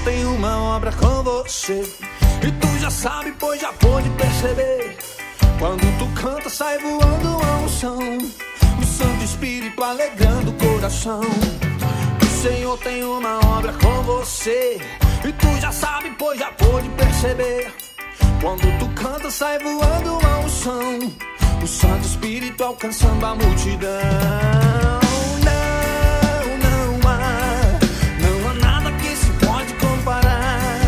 tem uma obra com você. E tu já sabe, pois já pôde perceber. Quando tu canta, sai voando a unção, o Santo Espírito alegrando o coração. O Senhor tem uma obra com você. E tu já sabe, pois já pôde perceber. Quando tu canta, sai voando a unção, o Santo Espírito alcançando a multidão. Não há nada que se pode comparar.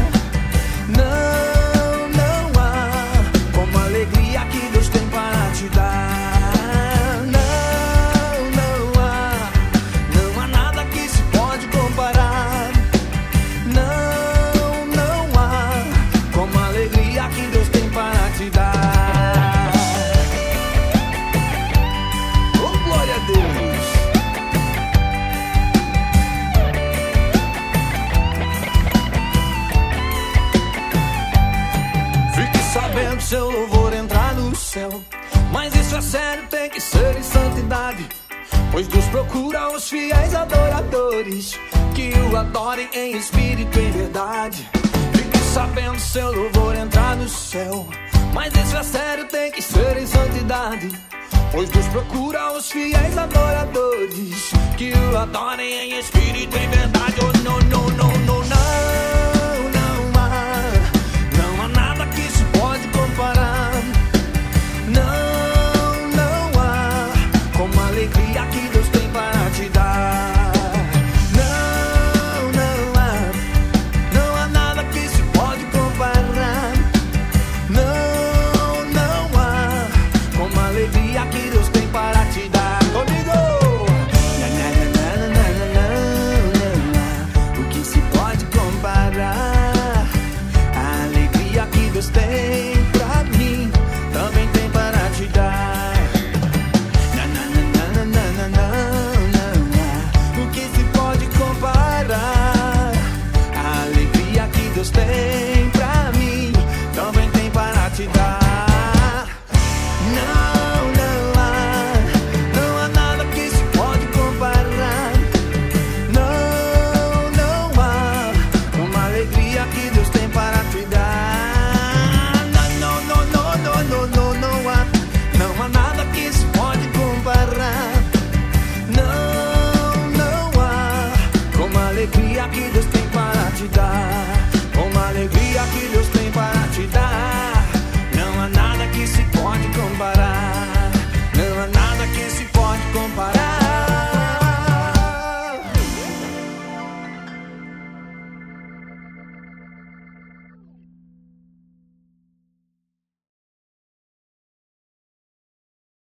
Não há como a alegria que Deus tem para te dar. Não há nada que se pode comparar. Não há como a alegria que Deus tem para te dar. Oh, glória a Deus. Fique sabendo, seu louvor entrar no céu. Mas isso é sério, tem que ser em santidade, pois Deus procura os fiéis adoradores que o adorem em espírito e em verdade. Fique sabendo, seu louvor entrar no céu. Mas isso é sério, tem que ser em santidade, pois Deus procura os fiéis adoradores que o adorem em espírito e em verdade. Oh, não.